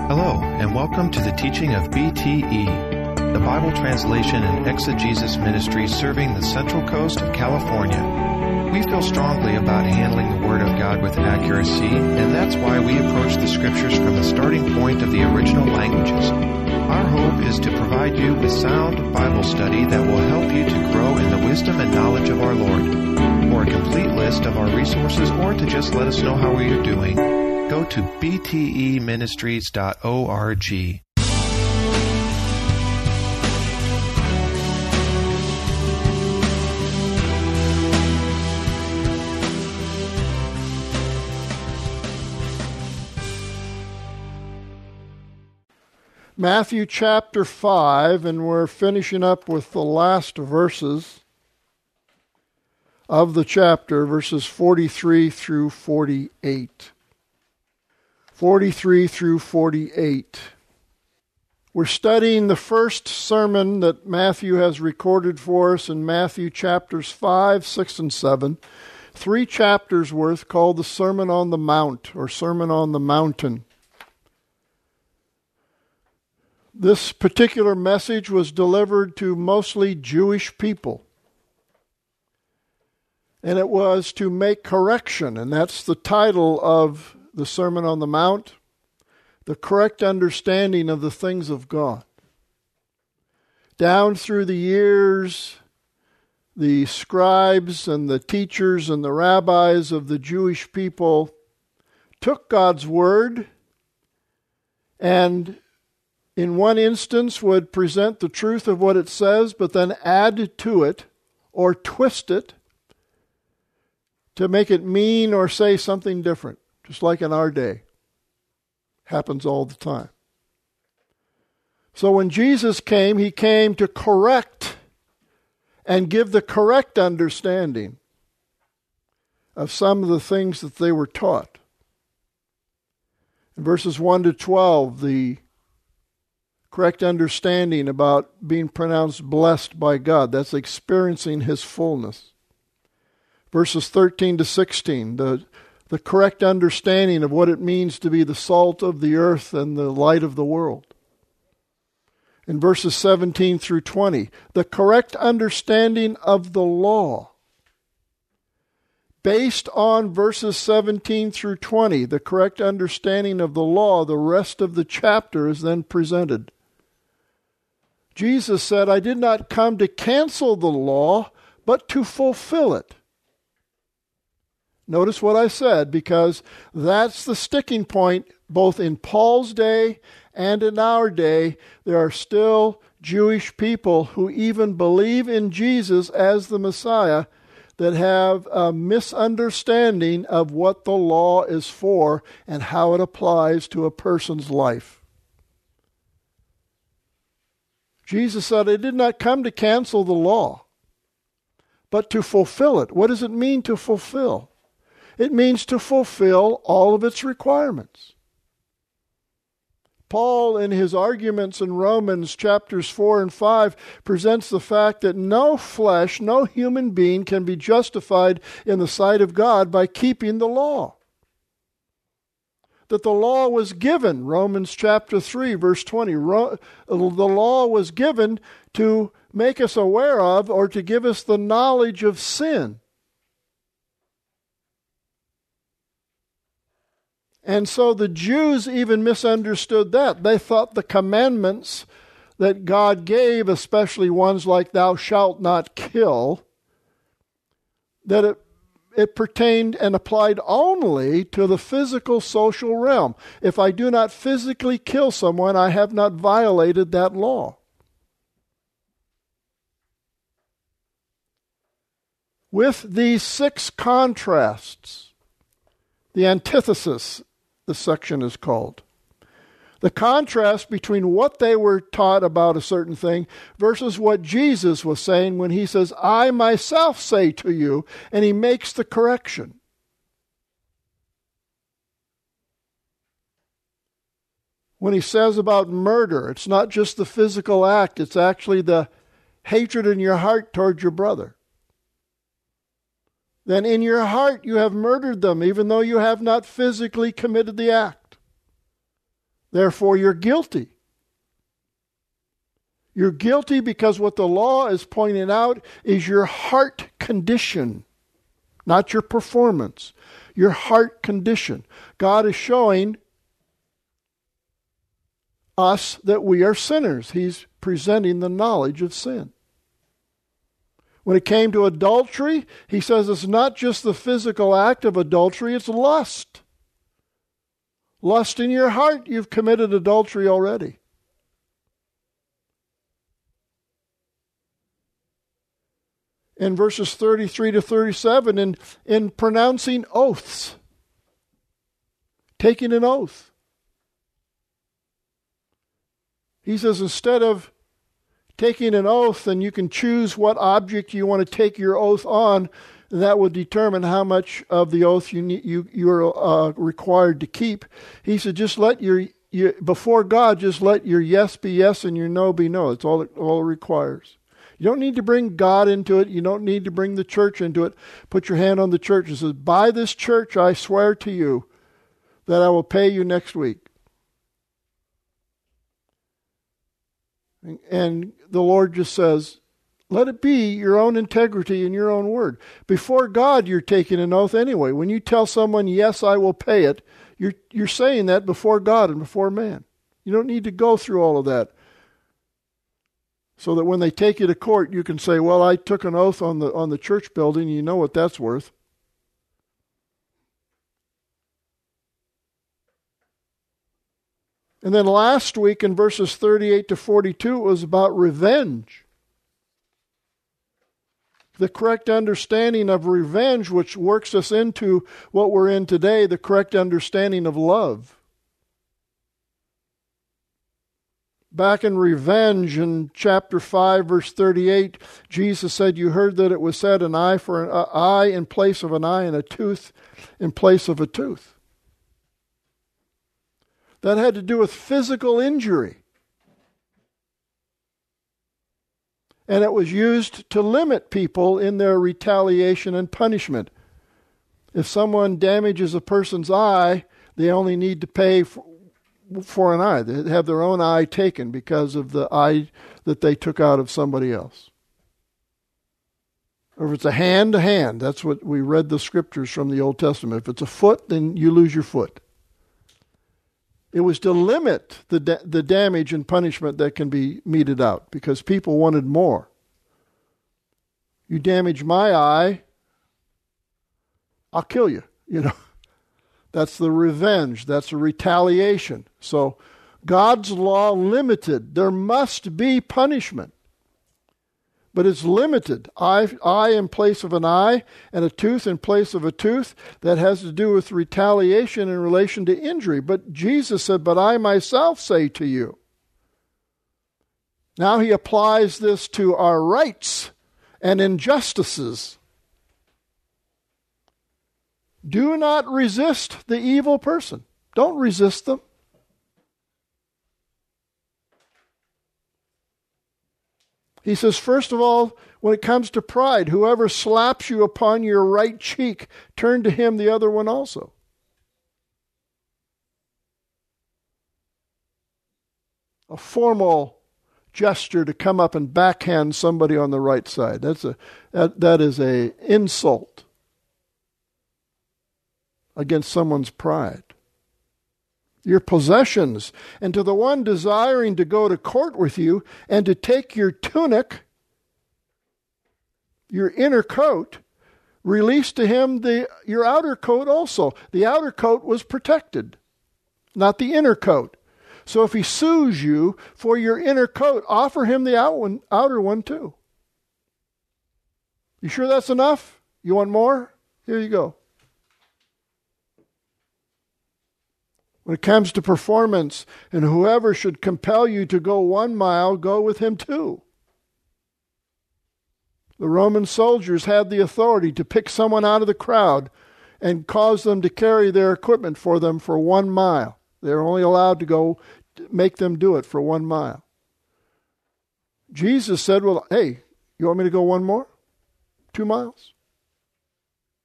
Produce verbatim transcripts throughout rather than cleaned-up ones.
Hello, and welcome to the teaching of B T E, the Bible Translation and Exegesis Ministry serving the Central Coast of California. We feel strongly about handling the Word of God with accuracy, and that's why we approach the Scriptures from the starting point of the original languages. Our hope is to provide you with sound Bible study that will help you to grow in the wisdom and knowledge of our Lord. For a complete list of our resources or to just let us know how we are doing, go to b t e ministries dot org. Matthew chapter five, and we're finishing up with the last verses of the chapter, verses forty-three through forty-eight. forty-three through forty-eight. We're studying the first sermon that Matthew has recorded for us in Matthew chapters five, six, and seven. Three chapters worth, called the Sermon on the Mount, or Sermon on the Mountain. This particular message was delivered to mostly Jewish people. And it was to make correction, and that's the title of the Sermon on the Mount, the correct understanding of the things of God. Down through the years, the scribes and the teachers and the rabbis of the Jewish people took God's word and in one instance would present the truth of what it says, but then add to it or twist it to make it mean or say something different, just like in our day. Happens all the time. So when Jesus came, he came to correct and give the correct understanding of some of the things that they were taught. In verses one to twelve, the correct understanding about being pronounced blessed by God. That's experiencing His fullness. Verses thirteen to sixteen, the, the correct understanding of what it means to be the salt of the earth and the light of the world. In verses seventeen through twenty, the correct understanding of the law. Based on verses seventeen through twenty, the correct understanding of the law, the rest of the chapter is then presented. Jesus said, I did not come to cancel the law, but to fulfill it. Notice what I said, because that's the sticking point both in Paul's day and in our day. There are still Jewish people who even believe in Jesus as the Messiah that have a misunderstanding of what the law is for and how it applies to a person's life. Jesus said, I did not come to cancel the law, but to fulfill it. What does it mean to fulfill? It means to fulfill all of its requirements. Paul, in his arguments in Romans chapters four and five, presents the fact that no flesh, no human being can be justified in the sight of God by keeping the law. That the law was given, Romans chapter three, verse twenty, the law was given to make us aware of or to give us the knowledge of sin. And so the Jews even misunderstood that. They thought the commandments that God gave, especially ones like thou shalt not kill, that it, it pertained and applied only to the physical social realm. If I do not physically kill someone, I have not violated that law. With these six contrasts, the antithesis, the section is called. The contrast between what they were taught about a certain thing versus what Jesus was saying when he says, I myself say to you, and he makes the correction. When he says about murder, it's not just the physical act, it's actually the hatred in your heart toward your brother. Then in your heart you have murdered them, even though you have not physically committed the act. Therefore, you're guilty. You're guilty because what the law is pointing out is your heart condition, not your performance. Your heart condition. God is showing us that we are sinners. He's presenting the knowledge of sin. When it came to adultery, he says it's not just the physical act of adultery, it's lust. Lust in your heart, you've committed adultery already. In verses thirty-three to thirty-seven, in, in pronouncing oaths, taking an oath. He says instead of taking an oath, and you can choose what object you want to take your oath on, and that will determine how much of the oath you need, you you're uh, required to keep. He said, just let your, your before God, just let your yes be yes and your no be no. That's all it all it requires. You don't need to bring God into it. You don't need to bring the church into it. Put your hand on the church and says, by this church I swear to you that I will pay you next week. And the Lord just says, let it be your own integrity and your own word. Before God, you're taking an oath anyway. When you tell someone, yes, I will pay it, you're, you're saying that before God and before man. You don't need to go through all of that. So that when they take you to court, you can say, well, I took an oath on the on the church building. You know what that's worth. And then last week in verses thirty-eight to forty-two, it was about revenge. The correct understanding of revenge, which works us into what we're in today, the correct understanding of love. Back in revenge in chapter five, verse thirty-eight, Jesus said, you heard that it was said, an eye for an eye in place of an eye and a tooth in place of a tooth. That had to do with physical injury. And it was used to limit people in their retaliation and punishment. If someone damages a person's eye, they only need to pay for for an eye. They have their own eye taken because of the eye that they took out of somebody else. Or if it's a hand, a hand. That's what we read the scriptures from the Old Testament. If it's a foot, then you lose your foot. It was to limit the da- the damage and punishment that can be meted out because people wanted more. You damage my eye, I'll kill you, you know. That's the revenge. That's a retaliation. So God's law limited. There must be punishment. But it's limited. Eye, eye in place of an eye and a tooth in place of a tooth. That has to do with retaliation in relation to injury. But Jesus said, but I myself say to you. Now he applies this to our rights and injustices. Do not resist the evil person. Don't resist them. He says, first of all, when it comes to pride, whoever slaps you upon your right cheek, turn to him the other one also. A formal gesture to come up and backhand somebody on the right side. That's a that, that is a insult against someone's pride. Your possessions, and to the one desiring to go to court with you and to take your tunic, your inner coat, release to him the your outer coat also. The outer coat was protected, not the inner coat. So if he sues you for your inner coat, offer him the out one, outer one too. You sure that's enough? You want more? Here you go. When it comes to performance, and whoever should compel you to go one mile, go with him two. The Roman soldiers had the authority to pick someone out of the crowd and cause them to carry their equipment for them for one mile. They're only allowed to go make them do it for one mile. Jesus said, well, hey, you want me to go one more? Two miles?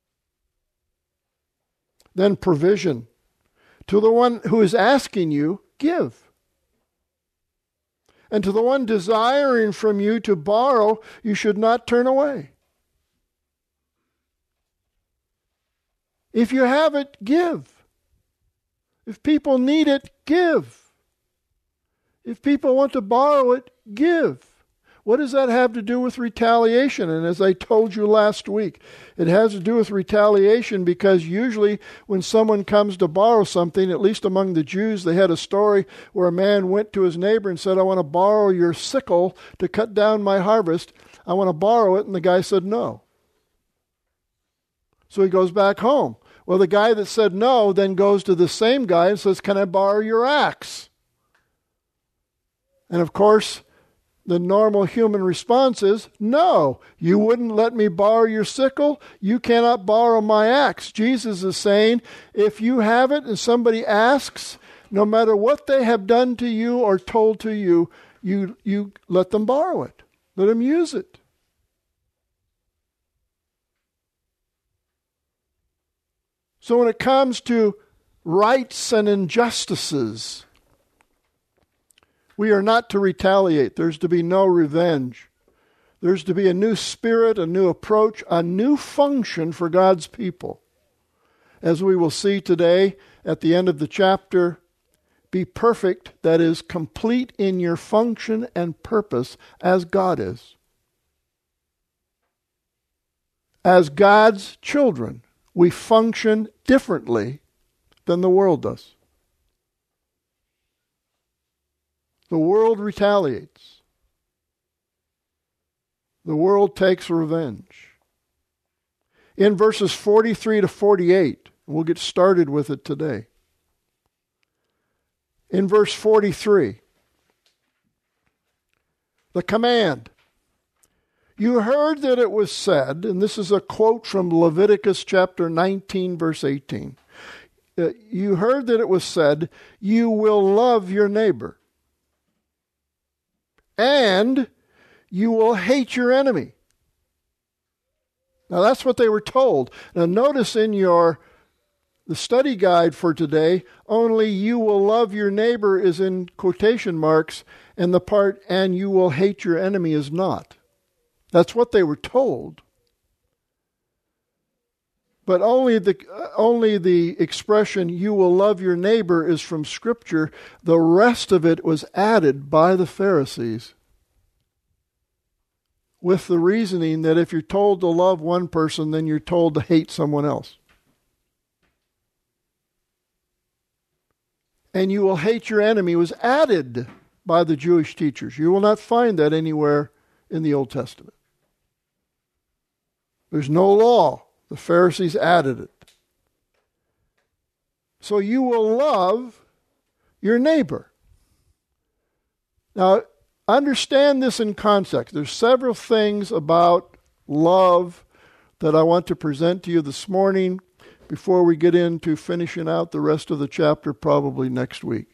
Then provision. To the one who is asking you, give. And to the one desiring from you to borrow, you should not turn away. If you have it, give. If people need it, give. If people want to borrow it, give. What does that have to do with retaliation? And as I told you last week, it has to do with retaliation because usually when someone comes to borrow something, at least among the Jews, they had a story where a man went to his neighbor and said, I want to borrow your sickle to cut down my harvest. I want to borrow it. And the guy said no. So he goes back home. Well, the guy that said no then goes to the same guy and says, can I borrow your axe? And of course, the normal human response is, no, you wouldn't let me borrow your sickle. You cannot borrow my axe. Jesus is saying, if you have it and somebody asks, no matter what they have done to you or told to you, you, you let them borrow it. Let them use it. So when it comes to rights and injustices, we are not to retaliate. There's to be no revenge. There's to be a new spirit, a new approach, a new function for God's people. As we will see today at the end of the chapter, be perfect, that is, complete in your function and purpose as God is. As God's children, we function differently than the world does. The world retaliates. The world takes revenge. In verses forty-three to forty-eight, we'll get started with it today. In verse forty-three, the command. You heard that it was said, and this is a quote from Leviticus chapter nineteen, verse eighteen. Uh, you heard that it was said, you will love your neighbor, and you will hate your enemy. Now that's what they were told. Now notice in your the study guide for today, only you will love your neighbor is in quotation marks, and the part, and you will hate your enemy is not. That's what they were told. But only the only the expression, you will love your neighbor, is from Scripture. The rest of it was added by the Pharisees with the reasoning that if you're told to love one person, then you're told to hate someone else. And you will hate your enemy was added by the Jewish teachers. You will not find that anywhere in the Old Testament. There's no law. The Pharisees added it. So you will love your neighbor. Now, understand this in context. There's several things about love that I want to present to you this morning before we get into finishing out the rest of the chapter probably next week.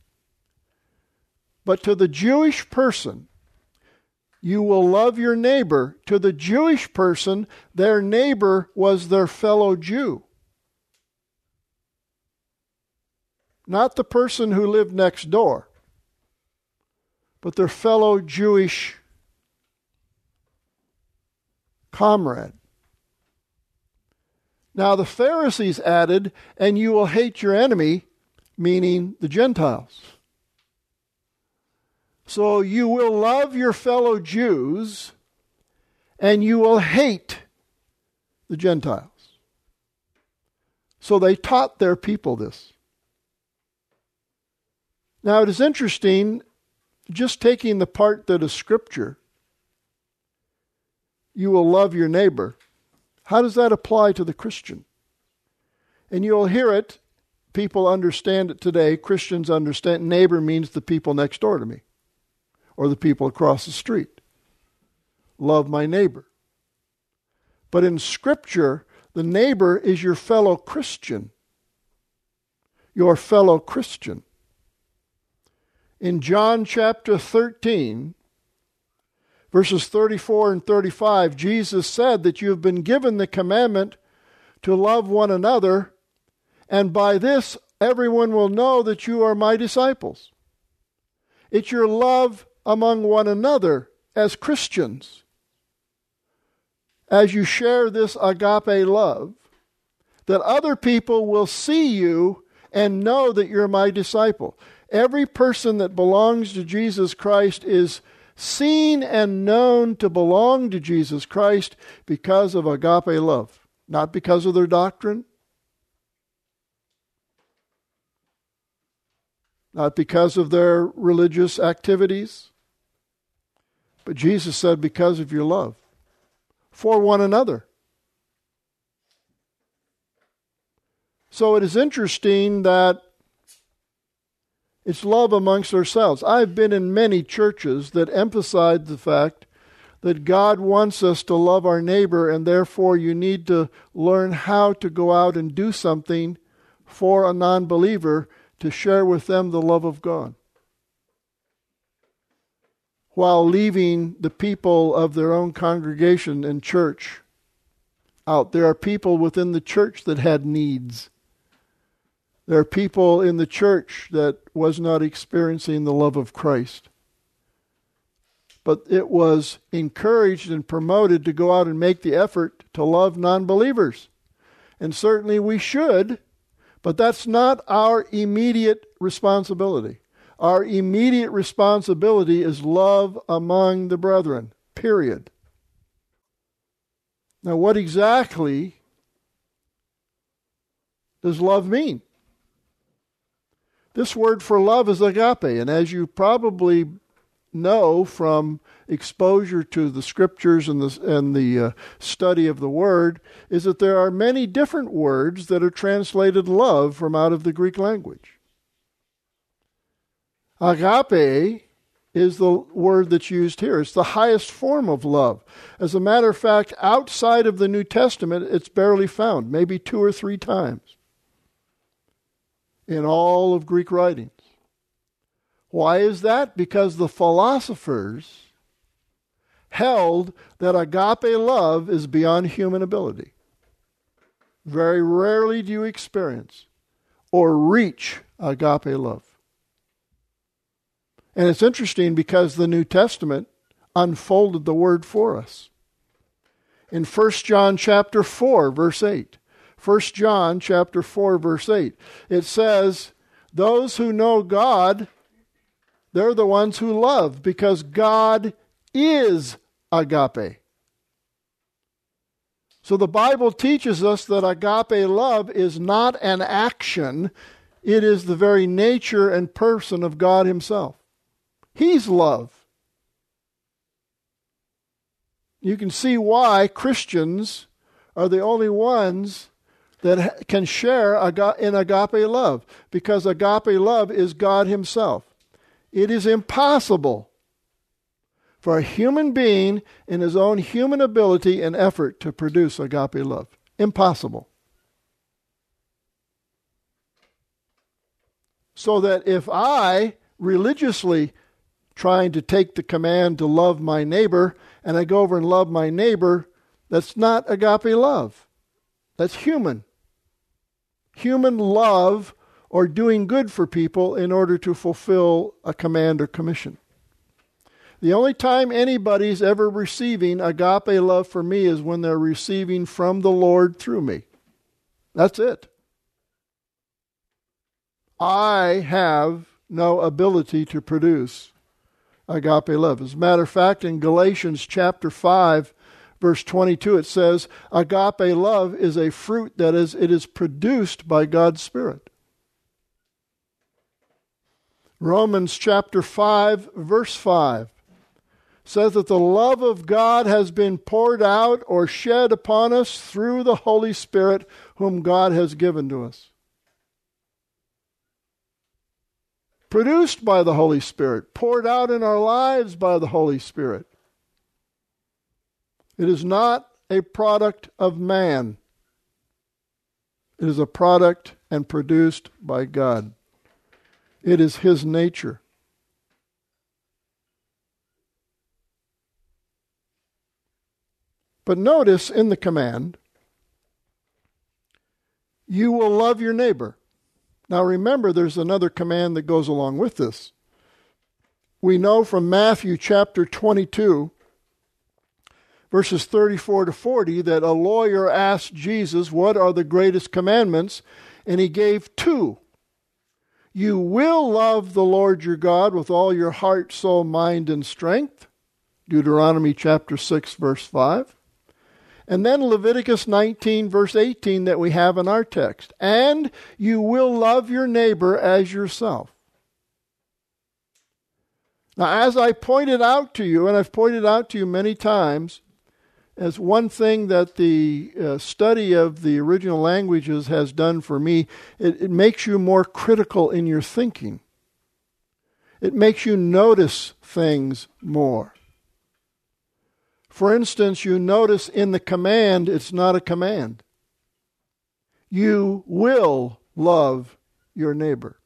But to the Jewish person, you will love your neighbor. To the Jewish person, their neighbor was their fellow Jew. Not the person who lived next door, but their fellow Jewish comrade. Now the Pharisees added, and you will hate your enemy, meaning the Gentiles. So you will love your fellow Jews, and you will hate the Gentiles. So they taught their people this. Now it is interesting, just taking the part that is Scripture, you will love your neighbor. How does that apply to the Christian? And you'll hear it, people understand it today, Christians understand, neighbor means the people next door to me, or the people across the street. Love my neighbor. But in Scripture, the neighbor is your fellow Christian. Your fellow Christian. In John chapter thirteen, verses thirty-four and thirty-five, Jesus said that you have been given the commandment to love one another, and by this everyone will know that you are my disciples. It's your love among one another as Christians. As you share this agape love, that other people will see you and know that you're my disciple. Every person that belongs to Jesus Christ is seen and known to belong to Jesus Christ because of agape love, not because of their doctrine, not because of their religious activities, but Jesus said because of your love for one another. So it is interesting that it's love amongst ourselves. I've been in many churches that emphasize the fact that God wants us to love our neighbor, and therefore you need to learn how to go out and do something for a non-believer to share with them the love of God, while leaving the people of their own congregation and church out. There are people within the church that had needs. There are people in the church that was not experiencing the love of Christ. But it was encouraged and promoted to go out and make the effort to love non-believers. And certainly we should, but that's not our immediate responsibility. Our immediate responsibility is love among the brethren, period. Now, what exactly does love mean? This word for love is agape, and as you probably know from exposure to the scriptures and the, and the uh, study of the word, is that there are many different words that are translated love from out of the Greek language. Agape is the word that's used here. It's the highest form of love. As a matter of fact, outside of the New Testament, it's barely found, maybe two or three times in all of Greek writings. Why is that? Because the philosophers held that agape love is beyond human ability. Very rarely do you experience or reach agape love. And it's interesting because the New Testament unfolded the word for us. In First John chapter four, verse eight. First John chapter four, verse eight. It says, those who know God, they're the ones who love, because God is agape. So the Bible teaches us that agape love is not an action. It is the very nature and person of God himself. He's love. You can see why Christians are the only ones that can share in agape love, because agape love is God himself. It is impossible for a human being in his own human ability and effort to produce agape love. Impossible. So that if I religiously trying to take the command to love my neighbor, and I go over and love my neighbor, that's not agape love. That's human. Human love or doing good for people in order to fulfill a command or commission. The only time anybody's ever receiving agape love for me is when they're receiving from the Lord through me. That's it. I have no ability to produce agape love. As a matter of fact, in Galatians chapter five, verse twenty-two, it says, agape love is a fruit that is, it is produced by God's Spirit. Romans chapter five, verse five, says that the love of God has been poured out or shed upon us through the Holy Spirit whom God has given to us. Produced by the Holy Spirit, poured out in our lives by the Holy Spirit. It is not a product of man. It is a product and produced by God. It is his nature. But notice in the command, you will love your neighbor. Now remember, there's another command that goes along with this. We know from Matthew chapter twenty-two, verses thirty-four to forty, that a lawyer asked Jesus, what are the greatest commandments? And he gave two. You will love the Lord your God with all your heart, soul, mind, and strength. Deuteronomy chapter six, verse five. And then Leviticus nineteen, verse eighteen that we have in our text. And you will love your neighbor as yourself. Now, as I pointed out to you, and I've pointed out to you many times, as one thing that the uh, study of the original languages has done for me, it, it makes you more critical in your thinking. It makes you notice things more. For instance, you notice in the command, it's not a command. You will love your neighbor.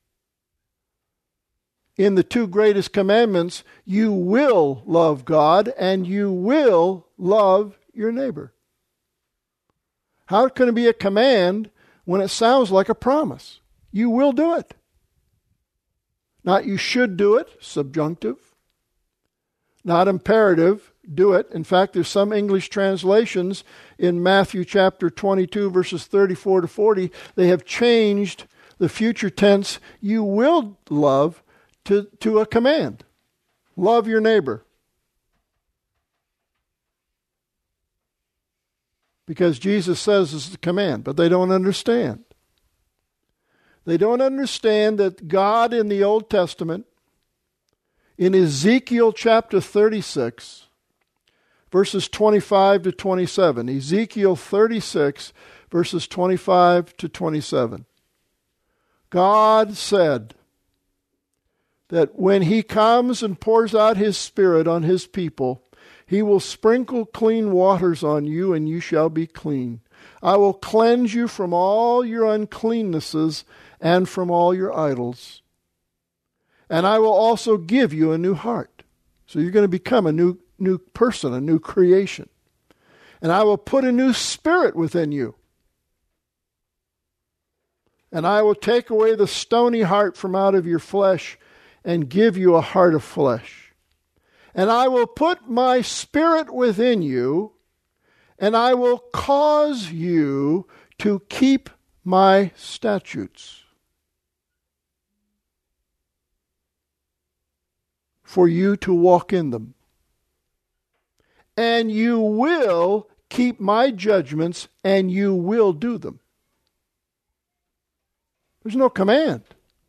In the two greatest commandments, you will love God and you will love your neighbor. How can it be a command when it sounds like a promise? You will do it. Not you should do it, subjunctive. Not imperative, do it. In fact, there's some English translations in Matthew chapter twenty-two, verses thirty-four to forty. They have changed the future tense, you will love, to, to a command. Love your neighbor. Because Jesus says this is a command, but they don't understand. They don't understand that God in the Old Testament, in Ezekiel chapter thirty-six, verses twenty-five to twenty-seven, Ezekiel thirty-six, verses twenty-five to twenty-seven, God said that when He comes and pours out His Spirit on His people, He will sprinkle clean waters on you, and you shall be clean. I will cleanse you from all your uncleannesses and from all your idols. And I will also give you a new heart. So you're going to become a new, new person, a new creation. And I will put a new spirit within you. And I will take away the stony heart from out of your flesh and give you a heart of flesh. And I will put my spirit within you, and I will cause you to keep my statutes, for you to walk in them. And you will keep my judgments, and you will do them. There's no command.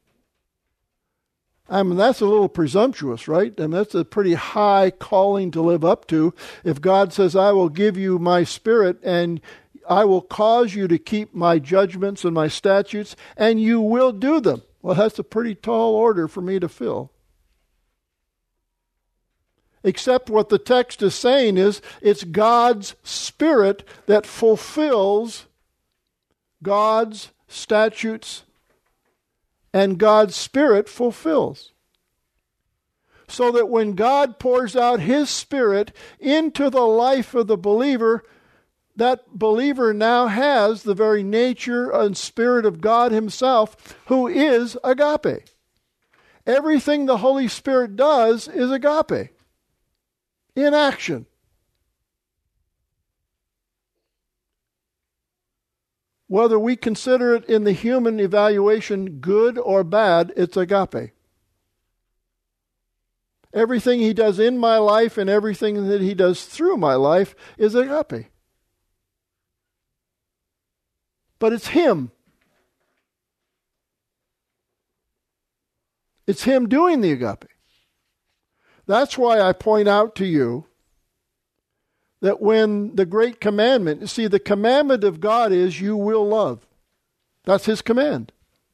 I mean, that's a little presumptuous, right? I mean, that's a pretty high calling to live up to. If God says, I will give you my spirit and I will cause you to keep my judgments and my statutes, and you will do them. Well, that's a pretty tall order for me to fill. Except what the text is saying is, it's God's Spirit that fulfills God's statutes, and God's Spirit fulfills. So that when God pours out His Spirit into the life of the believer, that believer now has the very nature and Spirit of God Himself, who is agape. Everything the Holy Spirit does is agape, in action. Whether we consider it in the human evaluation good or bad, it's agape. Everything He does in my life and everything that He does through my life is agape. But it's Him. It's Him doing the agape. That's why I point out to you that when the great commandment, you see, the commandment of God is you will love. That's His command.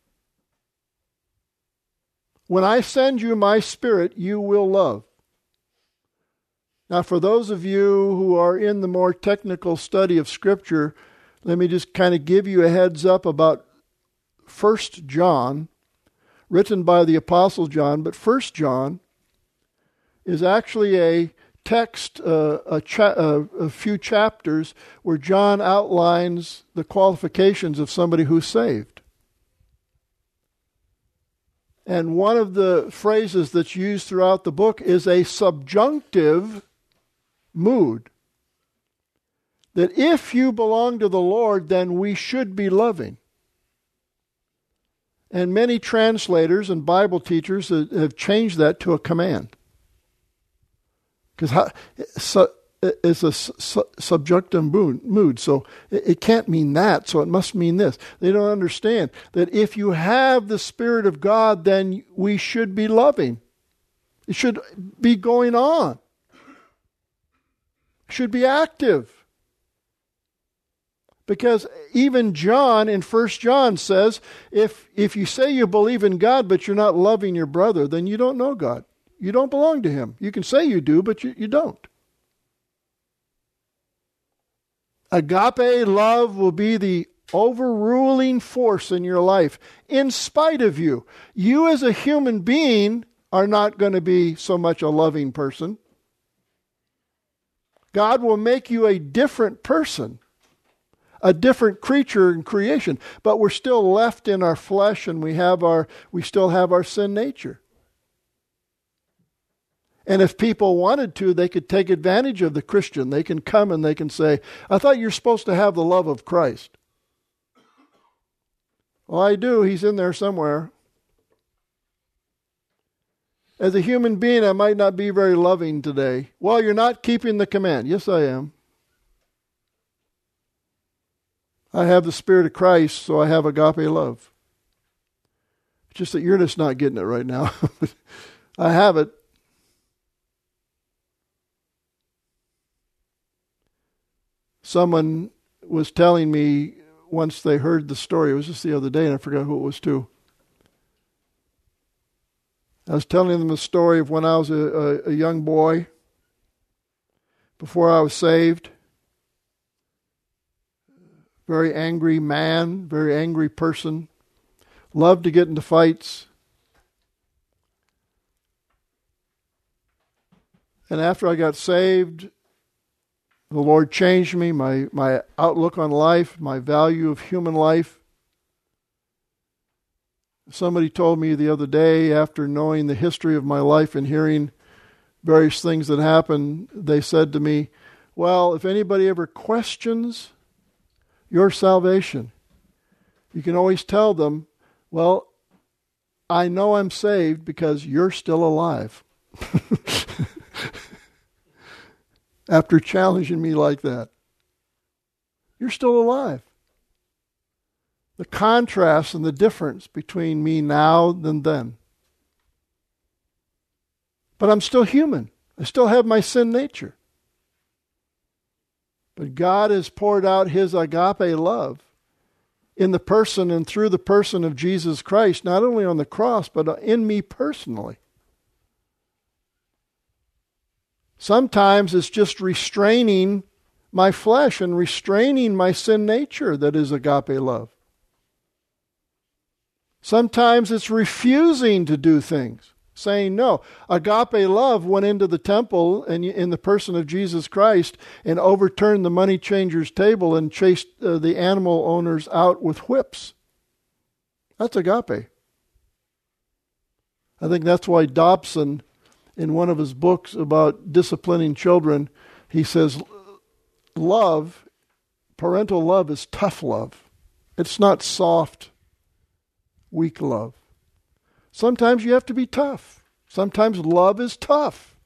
When I send you my Spirit, you will love. Now, for those of you who are in the more technical study of Scripture, let me just kind of give you a heads up about First John, written by the Apostle John, but First John is actually a text, uh, a, cha- uh, a few chapters where John outlines the qualifications of somebody who's saved. And one of the phrases that's used throughout the book is a subjunctive mood. That if you belong to the Lord, then we should be loving. And many translators and Bible teachers have changed that to a command. Because so, it's a su- subjunctive mood, so it, it can't mean that, so it must mean this. They don't understand that if you have the Spirit of God, then we should be loving. It should be going on. It should be active. Because even John in First John says, if, if you say you believe in God but you're not loving your brother, then you don't know God. You don't belong to Him. You can say you do, but you, you don't. Agape love will be the overruling force in your life in spite of you. You as a human being are not going to be so much a loving person. God will make you a different person. A different creature in creation, but we're still left in our flesh, and we have our we still have our sin nature. And if people wanted to, they could take advantage of the Christian. They can come and they can say, I thought you're supposed to have the love of Christ. Well, I do. He's in there somewhere. As a human being, I might not be very loving today. Well, you're not keeping the command. Yes, I am. I have the Spirit of Christ, so I have agape love. It's just that you're just not getting it right now. I have it. Someone was telling me once they heard the story, it was just the other day, and I forgot who it was to. I was telling them the story of when I was a, a, a young boy, before I was saved. Very angry man, very angry person. Loved to get into fights. And after I got saved, the Lord changed me, my, my outlook on life, my value of human life. Somebody told me the other day, after knowing the history of my life and hearing various things that happened, they said to me, well, if anybody ever questions your salvation, you can always tell them, well, I know I'm saved because you're still alive. After challenging me like that. You're still alive. The contrast and the difference between me now and then. But I'm still human. I still have my sin nature. But God has poured out His agape love in the person and through the person of Jesus Christ, not only on the cross, but in me personally. Sometimes it's just restraining my flesh and restraining my sin nature that is agape love. Sometimes it's refusing to do things. Saying no. Agape love went into the temple and in the person of Jesus Christ and overturned the money changer's table and chased uh, the animal owners out with whips. That's agape. I think that's why Dobson, in one of his books about disciplining children, he says, love, parental love is tough love. It's not soft, weak love. Sometimes you have to be tough. Sometimes love is tough.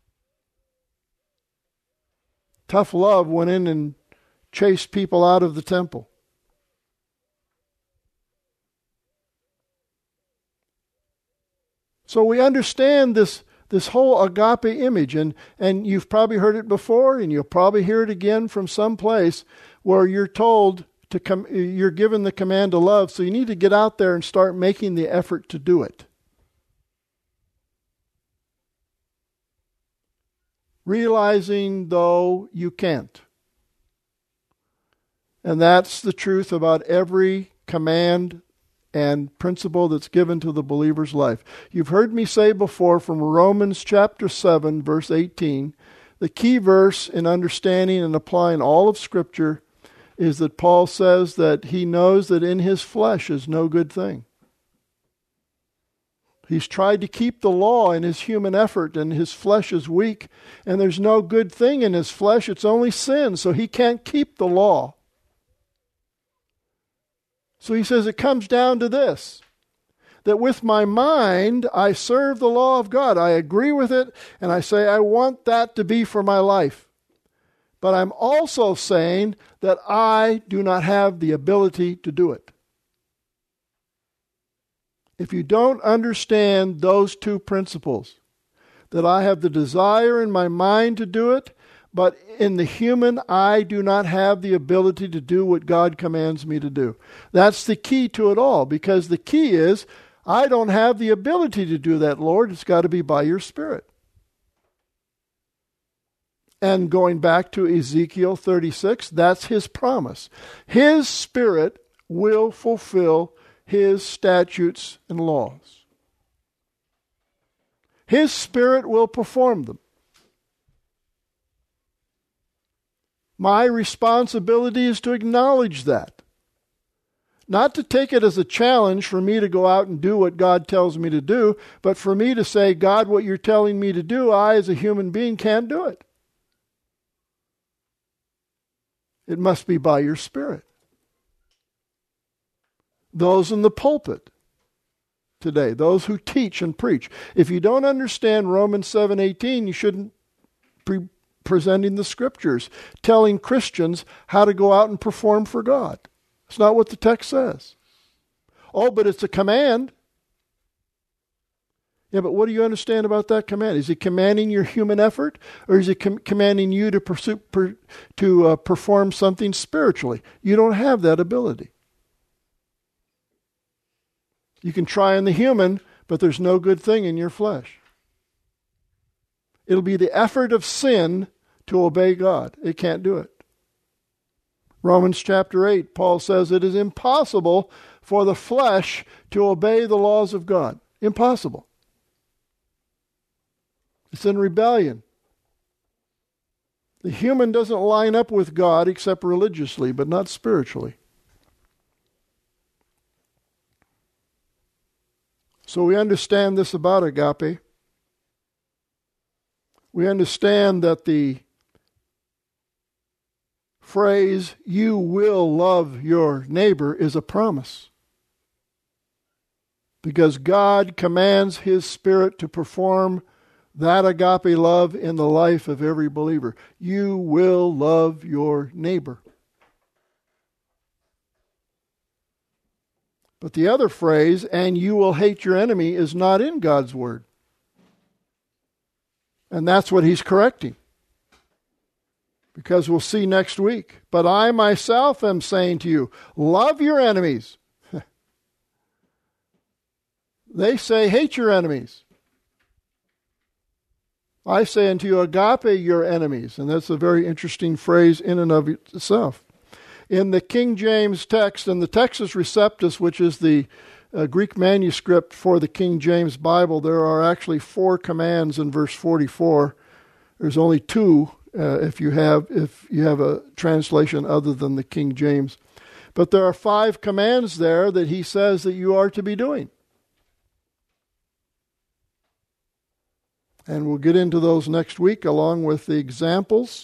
Tough love went in and chased people out of the temple. So we understand this, this whole agape image, and, and you've probably heard it before, and you'll probably hear it again from some place where you're told to come, you're given the command to love, so you need to get out there and start making the effort to do it. Realizing, though, you can't. And that's the truth about every command and principle that's given to the believer's life. You've heard me say before from Romans chapter seven, verse eighteen, the key verse in understanding and applying all of Scripture is that Paul says that he knows that in his flesh is no good thing. He's tried to keep the law in his human effort, and his flesh is weak, and there's no good thing in his flesh. It's only sin, so he can't keep the law. So he says it comes down to this, that with my mind I serve the law of God. I agree with it, and I say I want that to be for my life. But I'm also saying that I do not have the ability to do it. If you don't understand those two principles, that I have the desire in my mind to do it, but in the human I do not have the ability to do what God commands me to do. That's the key to it all, because the key is, I don't have the ability to do that, Lord. It's got to be by your Spirit. And going back to Ezekiel thirty-six, that's his promise. His Spirit will fulfill his statutes and laws. His Spirit will perform them. My responsibility is to acknowledge that. Not to take it as a challenge for me to go out and do what God tells me to do, but for me to say, God, what you're telling me to do, I as a human being can't do it. It must be by your Spirit. Those in the pulpit today, those who teach and preach, if you don't understand Romans seven eighteen, you shouldn't be presenting the Scriptures, telling Christians how to go out and perform for God. It's not what the text says. Oh, but it's a command. Yeah, but what do you understand about that command? Is he commanding your human effort, or is he com- commanding you to pursue per, to uh, perform something spiritually? You don't have that ability. You can try in the human, but there's no good thing in your flesh. It'll be the effort of sin to obey God. It can't do it. Romans chapter eight, Paul says it is impossible for the flesh to obey the laws of God. Impossible. It's in rebellion. The human doesn't line up with God except religiously, but not spiritually. So we understand this about agape. We understand that the phrase, you will love your neighbor, is a promise. Because God commands his Spirit to perform that agape love in the life of every believer. You will love your neighbor. But the other phrase, and you will hate your enemy, is not in God's Word. And that's what he's correcting. Because we'll see next week. But I myself am saying to you, love your enemies. They say, hate your enemies. I say unto you, agape your enemies. And that's a very interesting phrase in and of itself. In the King James text, and the Textus Receptus, which is the uh, Greek manuscript for the King James Bible, there are actually four commands in verse forty-four. There's only two uh, if you have if you have a translation other than the King James. But there are five commands there that he says that you are to be doing. And we'll get into those next week along with the examples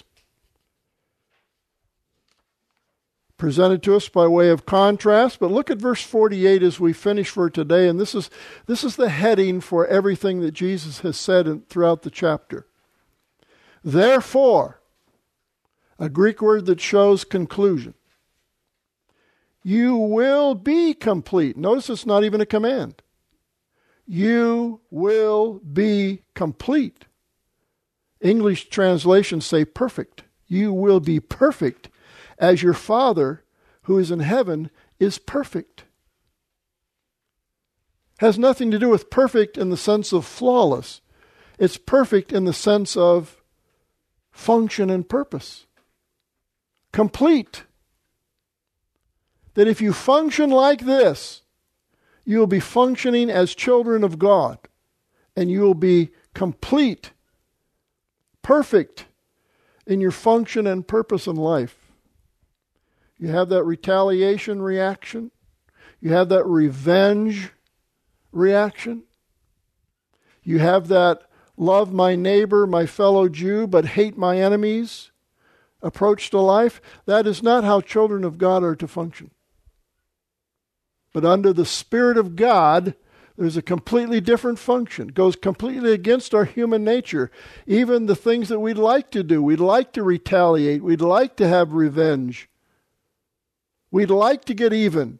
presented to us by way of contrast. But look at verse forty-eight as we finish for today. And this is this is the heading for everything that Jesus has said in, throughout the chapter. Therefore, a Greek word that shows conclusion. You will be complete. Notice it's not even a command. You will be complete. English translations say perfect. You will be perfect as your Father who is in heaven is perfect. Has nothing to do with perfect in the sense of flawless. It's perfect in the sense of function and purpose. Complete. That if you function like this, you will be functioning as children of God, and you will be complete, perfect in your function and purpose in life. You have that retaliation reaction. You have that revenge reaction. You have that love my neighbor, my fellow Jew, but hate my enemies approach to life. That is not how children of God are to function. But under the Spirit of God, there's a completely different function. It goes completely against our human nature. Even the things that we'd like to do. We'd like to retaliate. We'd like to have revenge. We'd like to get even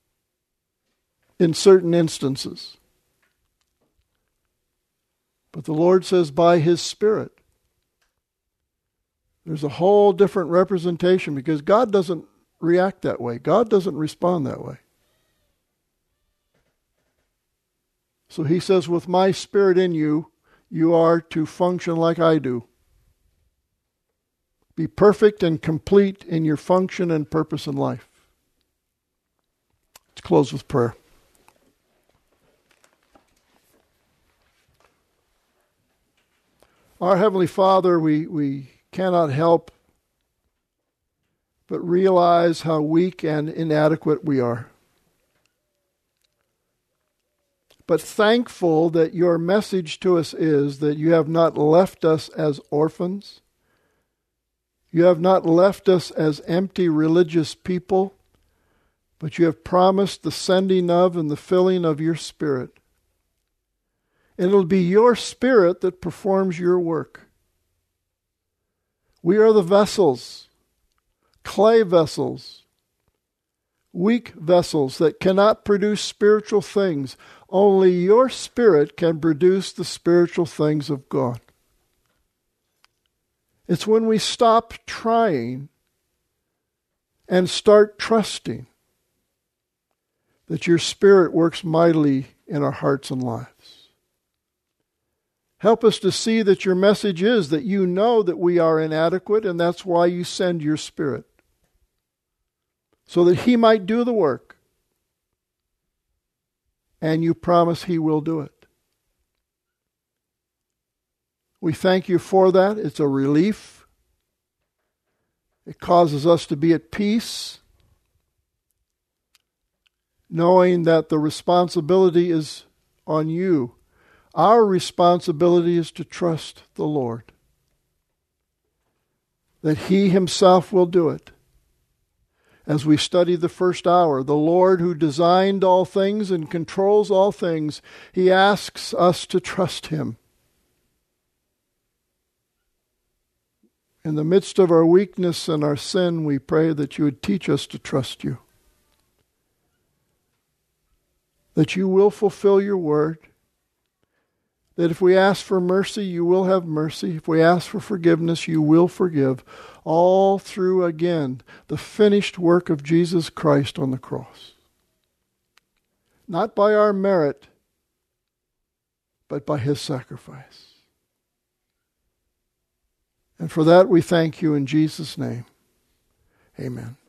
in certain instances. But the Lord says by His Spirit, there's a whole different representation, because God doesn't react that way. God doesn't respond that way. So He says, with my Spirit in you, you are to function like I do. Be perfect and complete in your function and purpose in life. Let's close with prayer. Our Heavenly Father, we, we cannot help but realize how weak and inadequate we are. But thankful that your message to us is that you have not left us as orphans. You have not left us as empty religious people, but you have promised the sending of and the filling of your Spirit. And it'll be your Spirit that performs your work. We are the vessels, clay vessels, weak vessels that cannot produce spiritual things. Only your Spirit can produce the spiritual things of God. It's when we stop trying and start trusting that your Spirit works mightily in our hearts and lives. Help us to see that your message is that you know that we are inadequate, and that's why you send your Spirit, so that He might do the work. And you promise He will do it. We thank you for that. It's a relief. It causes us to be at peace, knowing that the responsibility is on you. Our responsibility is to trust the Lord, that He Himself will do it. As we studied the first hour, the Lord who designed all things and controls all things, He asks us to trust Him. In the midst of our weakness and our sin, we pray that you would teach us to trust you, that you will fulfill your word, that if we ask for mercy, you will have mercy. If we ask for forgiveness, you will forgive. All through, again, the finished work of Jesus Christ on the cross. Not by our merit, but by His sacrifice. And for that we thank you in Jesus' name. Amen.